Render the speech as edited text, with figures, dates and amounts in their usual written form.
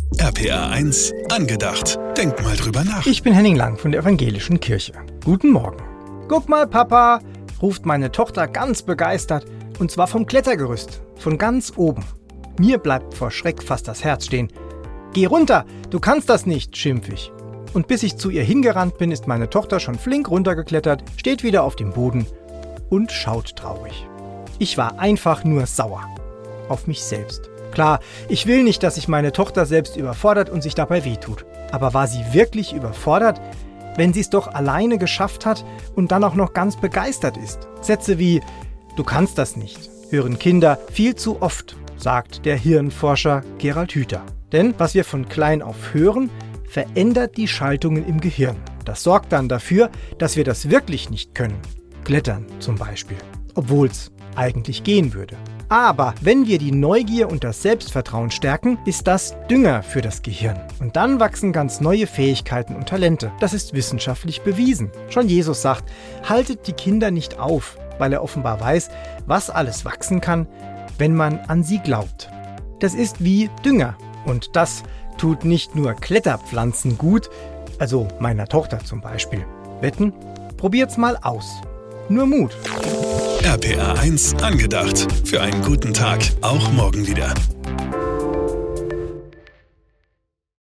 RPR 1 angedacht. Denk mal drüber nach. Ich bin Henning Lang von der Evangelischen Kirche. Guten Morgen. Guck mal, Papa, ruft meine Tochter ganz begeistert, und zwar vom Klettergerüst, von ganz oben. Mir bleibt vor Schreck fast das Herz stehen. Geh runter, du kannst das nicht, schimpf ich. Und bis ich zu ihr hingerannt bin, ist meine Tochter schon flink runtergeklettert, steht wieder auf dem Boden und schaut traurig. Ich war einfach nur sauer. Auf mich selbst. Klar, ich will nicht, dass sich meine Tochter selbst überfordert und sich dabei wehtut. Aber war sie wirklich überfordert, wenn sie es doch alleine geschafft hat und dann auch noch ganz begeistert ist? Sätze wie, du kannst das nicht, hören Kinder viel zu oft, sagt der Hirnforscher Gerald Hüther. Denn was wir von klein auf hören, verändert die Schaltungen im Gehirn. Das sorgt dann dafür, dass wir das wirklich nicht können. Klettern zum Beispiel, obwohl es eigentlich gehen würde. Aber wenn wir die Neugier und das Selbstvertrauen stärken, ist das Dünger für das Gehirn. Und dann wachsen ganz neue Fähigkeiten und Talente. Das ist wissenschaftlich bewiesen. Schon Jesus sagt, haltet die Kinder nicht auf, weil er offenbar weiß, was alles wachsen kann, wenn man an sie glaubt. Das ist wie Dünger. Und das tut nicht nur Kletterpflanzen gut, also meiner Tochter zum Beispiel. Wetten? Probiert's mal aus. Nur Mut. RPR 1 angedacht. Für einen guten Tag, auch morgen wieder.